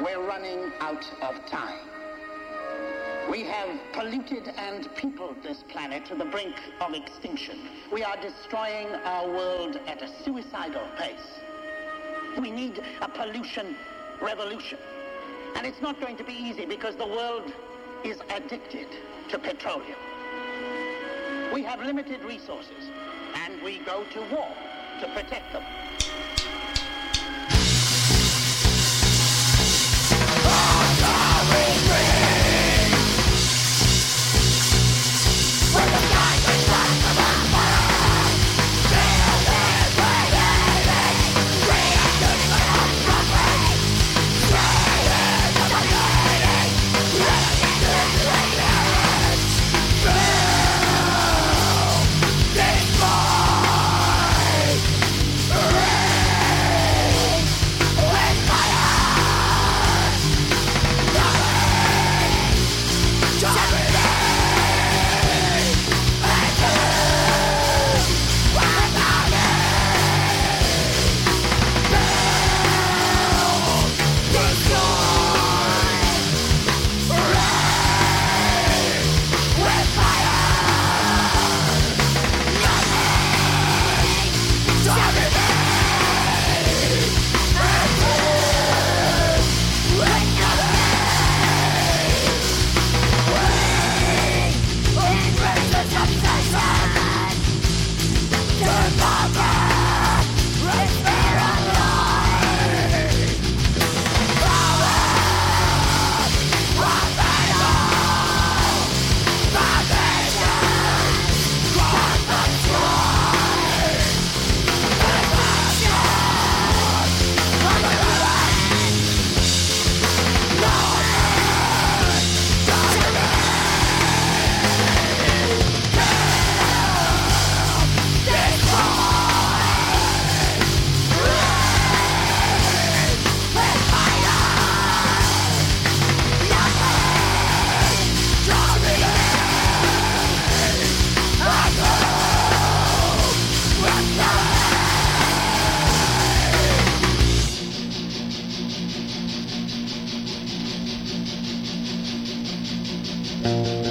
We're running out of time. We have polluted and peopled this planet to the brink of extinction. We are destroying our world at a suicidal pace. We need a pollution revolution. And it's not going to be easy because the world is addicted to petroleum. We have limited resources, and we go to war to protect them. Thank you.